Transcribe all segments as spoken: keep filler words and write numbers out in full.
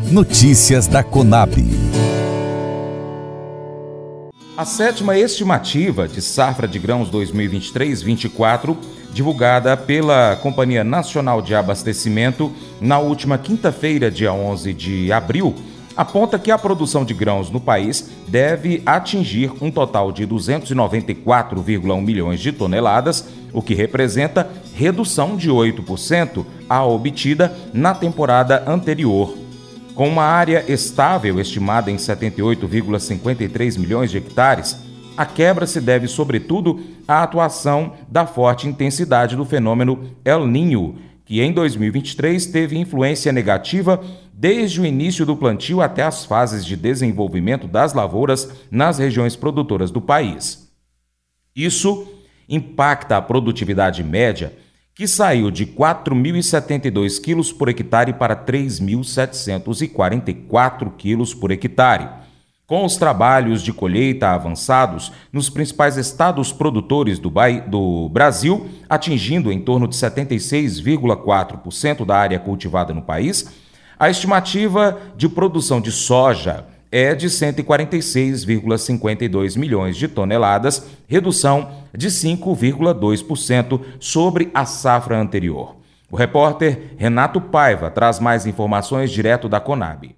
Notícias da Conab. A sétima estimativa de safra de grãos dois mil e vinte e três vinte e quatro, divulgada pela Companhia Nacional de Abastecimento na última quinta-feira, dia onze de abril, aponta que a produção de grãos no país deve atingir um total de duzentos e noventa e quatro vírgula um milhões de toneladas, o que representa redução de oito por cento à obtida na temporada anterior. Com uma área estável estimada em setenta e oito vírgula cinquenta e três milhões de hectares, a quebra se deve, sobretudo, à atuação da forte intensidade do fenômeno El Niño, que em dois mil e vinte e três teve influência negativa desde o início do plantio até as fases de desenvolvimento das lavouras nas regiões produtoras do país. Isso impacta a produtividade média, que saiu de quatro mil e setenta e dois quilos por hectare para três mil setecentos e quarenta e quatro quilos por hectare. Com os trabalhos de colheita avançados nos principais estados produtores do, ba... do Brasil, atingindo em torno de setenta e seis vírgula quatro por cento da área cultivada no país, a estimativa de produção de soja é de cento e quarenta e seis vírgula cinquenta e dois milhões de toneladas, redução de cinco vírgula dois por cento sobre a safra anterior. O repórter Renato Paiva traz mais informações direto da Conab.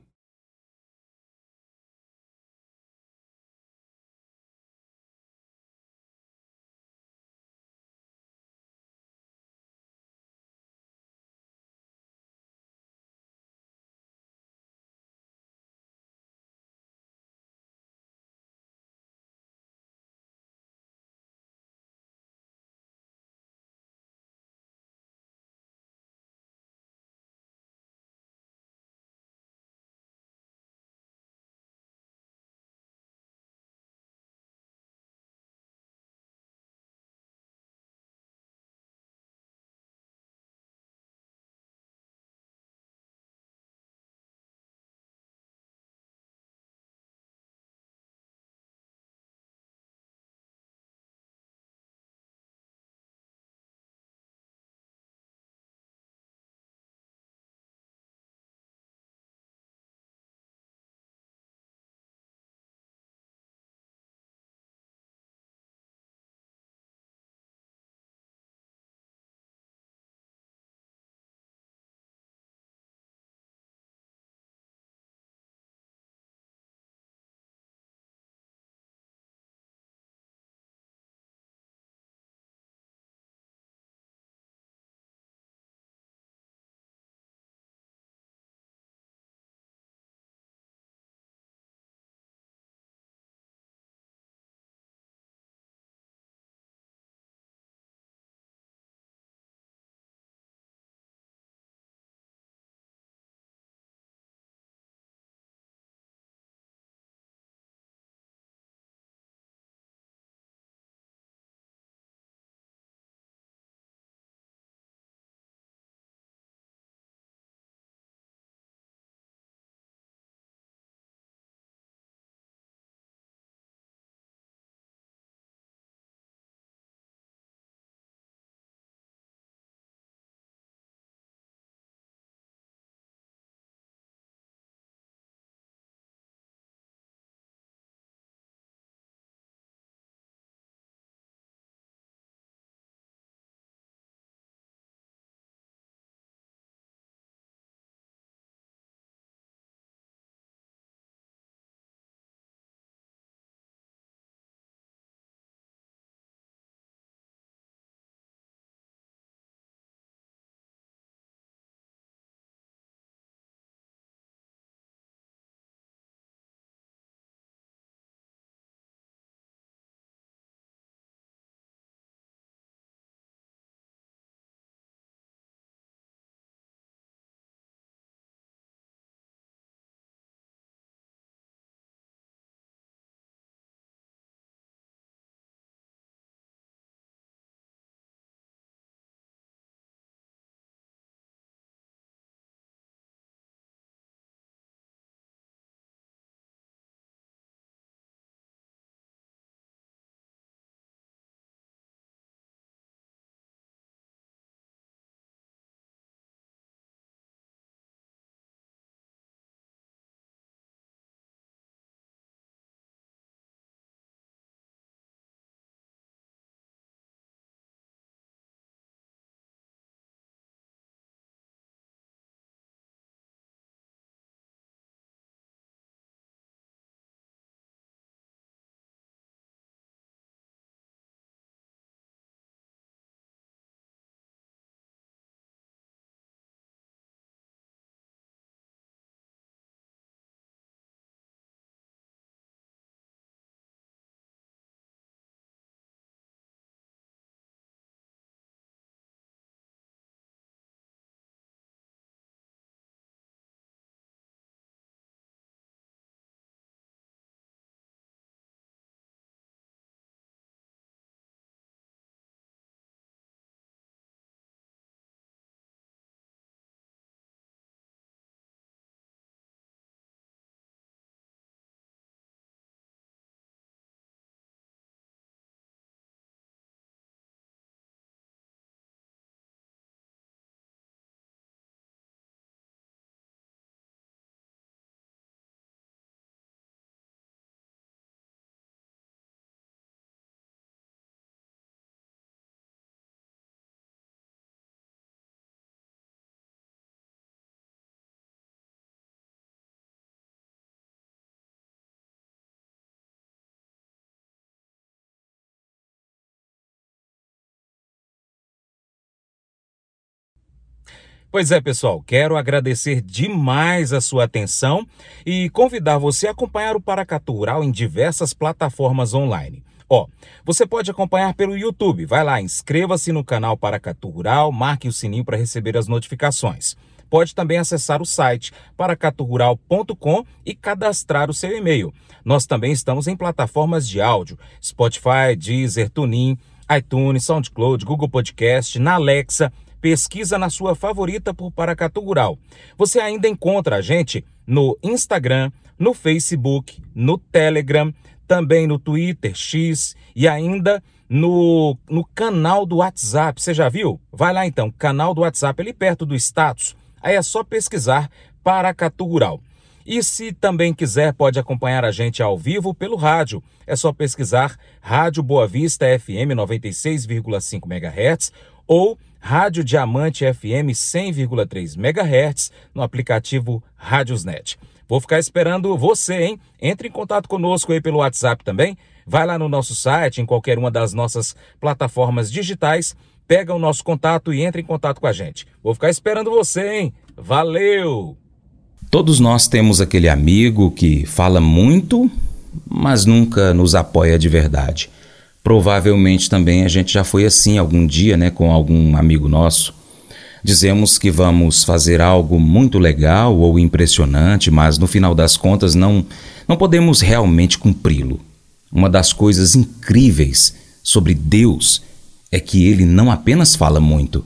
Pois é, pessoal, quero agradecer demais a sua atenção e convidar você a acompanhar o Paracatu Rural em diversas plataformas online. Ó, você pode acompanhar pelo YouTube. Vai lá, inscreva-se no canal Paracatu Rural, marque o sininho para receber as notificações. Pode também acessar o site paracatu rural ponto com e cadastrar o seu e-mail. Nós também estamos em plataformas de áudio, Spotify, Deezer, TuneIn, iTunes, SoundCloud, Google Podcast, na Alexa. Pesquisa na sua favorita por Paracatu Rural. Você ainda encontra a gente no Instagram, no Facebook, no Telegram, também no Twitter, X e ainda no, no canal do WhatsApp. Você já viu? Vai lá então, canal do WhatsApp, ali perto do status. Aí é só pesquisar Paracatu Rural. E se também quiser, pode acompanhar a gente ao vivo pelo rádio. É só pesquisar Rádio Boa Vista F M noventa e seis vírgula cinco megahertz ou Rádio Diamante F M cem vírgula três megahertz no aplicativo Rádiosnet. Vou ficar esperando você, hein? Entre em contato conosco aí pelo WhatsApp também. Vai lá no nosso site, em qualquer uma das nossas plataformas digitais, pega o nosso contato e entre em contato com a gente. Vou ficar esperando você, hein? Valeu! Todos nós temos aquele amigo que fala muito, mas nunca nos apoia de verdade. Provavelmente também a gente já foi assim algum dia, né, com algum amigo nosso. Dizemos que vamos fazer algo muito legal ou impressionante, mas no final das contas não, não podemos realmente cumpri-lo. Uma das coisas incríveis sobre Deus é que Ele não apenas fala muito,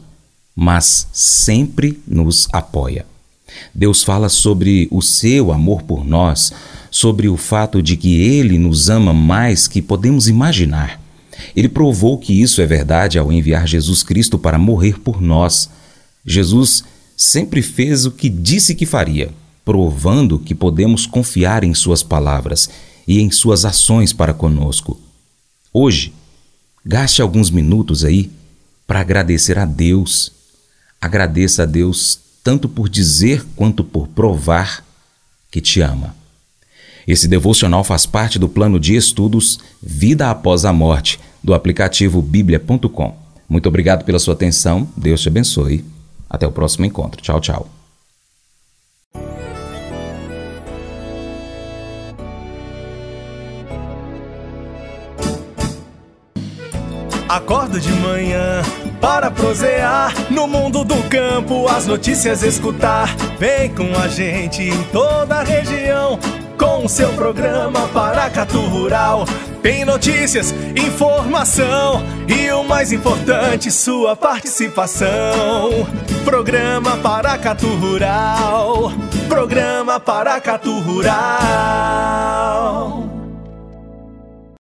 mas sempre nos apoia. Deus fala sobre o seu amor por nós, sobre o fato de que Ele nos ama mais que podemos imaginar. Ele provou que isso é verdade ao enviar Jesus Cristo para morrer por nós. Jesus sempre fez o que disse que faria, provando que podemos confiar em suas palavras e em suas ações para conosco. Hoje, gaste alguns minutos aí para agradecer a Deus. Agradeça a Deus tanto por dizer quanto por provar que te ama. Esse devocional faz parte do plano de estudos Vida Após a Morte, do aplicativo bíblia ponto com. Muito obrigado pela sua atenção, Deus te abençoe. Até o próximo encontro. Tchau, tchau. Acordo de manhã para prosear no mundo do campo, as notícias escutar. Vem com a gente em toda a região com o seu programa Paracatu Rural. Tem notícias, informação e o mais importante, sua participação. Programa Paracatu Rural. Programa Paracatu Rural.